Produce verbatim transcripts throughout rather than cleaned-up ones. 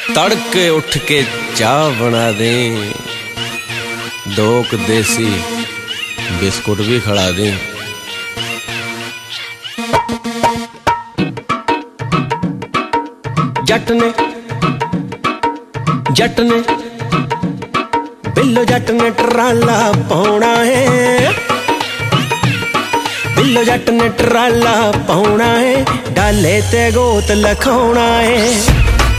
तड़के उठ के चाह बना दें, दो क देसी बिस्कुट भी खड़ा दें। जट ने जट ने बिल्लो जट ने ट्राला पाउना है, बिल्लो जट ने ट्राला पाउना है, डाले ते गोत लखाउना है।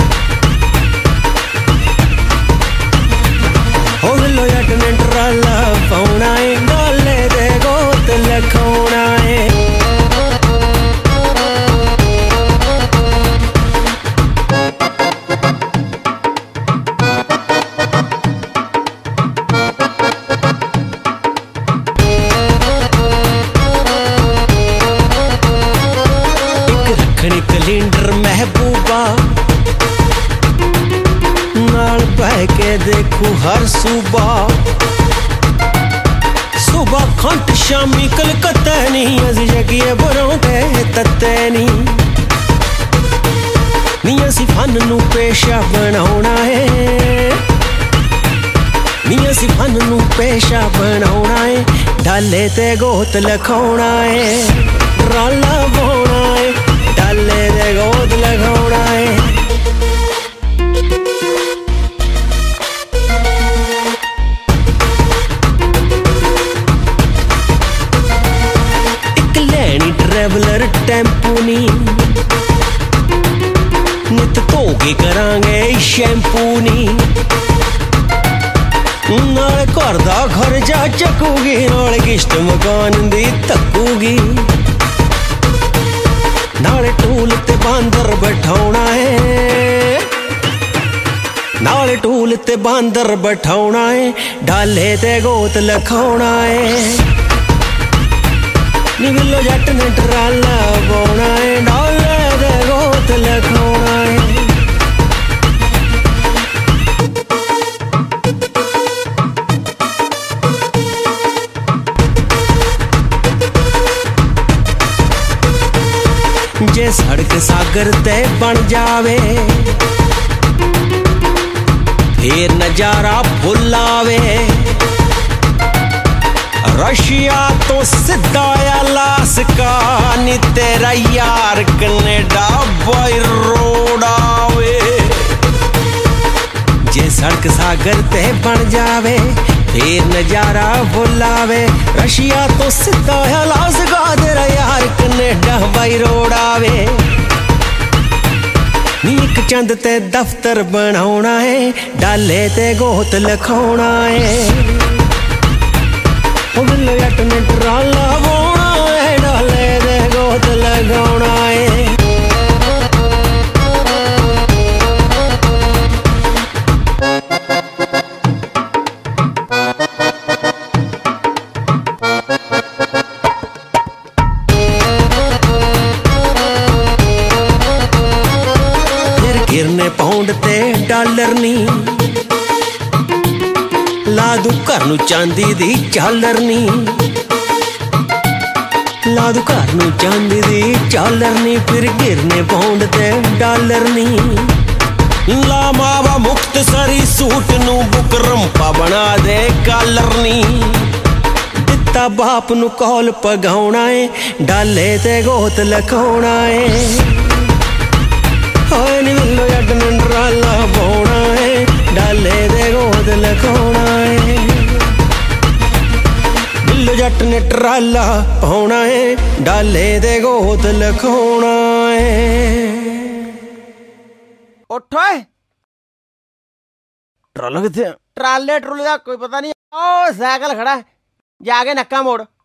हो बिल्लो जट ने ट्राला पाउना है, डाले ते गोत लखाउना है। कलिंडर महबूबा नाल बह के देखू हर सूबा, सुबह खंट शामी कलकत्ता नहीं, असी जगिए बरौंदे तत्ते नहीं। नी असी फन नू पेशा बनाउना है, नी असी फन नू पेशा बनाउना है, डाले ते गोत लखाउना है। ट्राला पाउना है, डाले ते गोत लखाउना है। एक लैनी ट्रैवलर टैंपू नी, नित धो के करांगे शैंपू नी। नाले घर दा खर्चा चकूगी, नाले किश्त मकान दी तकूगी। नाले टूल ते बांदर बैठाउना है, नाले टूल ते बांदर बैठाउना है, डाले ते गोत लखाउना है। नी बिल्लो जट ने ट्राला पाउना है, डाले ते गोत लखाउना है। जे सड़क सागर ते बन जावे, फिर नजारा फुल आवे। रशिया तो सीधा अलास्का, नी तेरा यार कनेडा बाई रोड आवे। जे सड़क सागर ते बन जावे, फिर नजारा फुल आवे। रशिया तो सीधा अलास्का, तेरा यार कनेडा बाई रोड आवे। नी एक चंद ते दफ्तर बनाउना है, डाले ते गोत लखाउना है। ओ बिल्लो जट ने ट्राला पाउना है, डाले ते गोत लखाउना है। गिरने पाउंड ते डॉलर नी, ला दू घर नू चांदी दी झालर नी। ला दू घर नू चांदी दी झालर नी, फिर गिरने पाउंड ते डॉलर नी। ला मावा मुख्तसरी सूट नू बुकरम्पा बना दे कालर नी। दिता बाप नू कौल पगाउना है, डाले ते गोत लखाउना है। नी बिल्लो जट ने ट्राला पाउना है, डाले ते गोत लखाउना है। बिल्लो जट ने ट्राला पाउना है, डाले ते गोत लखाउना है। उठो ट्राला किथे? ट्राले ट्रुले का कोई पता नहीं। ओ साइकिल खड़ा है, जाके नक्का मोड़।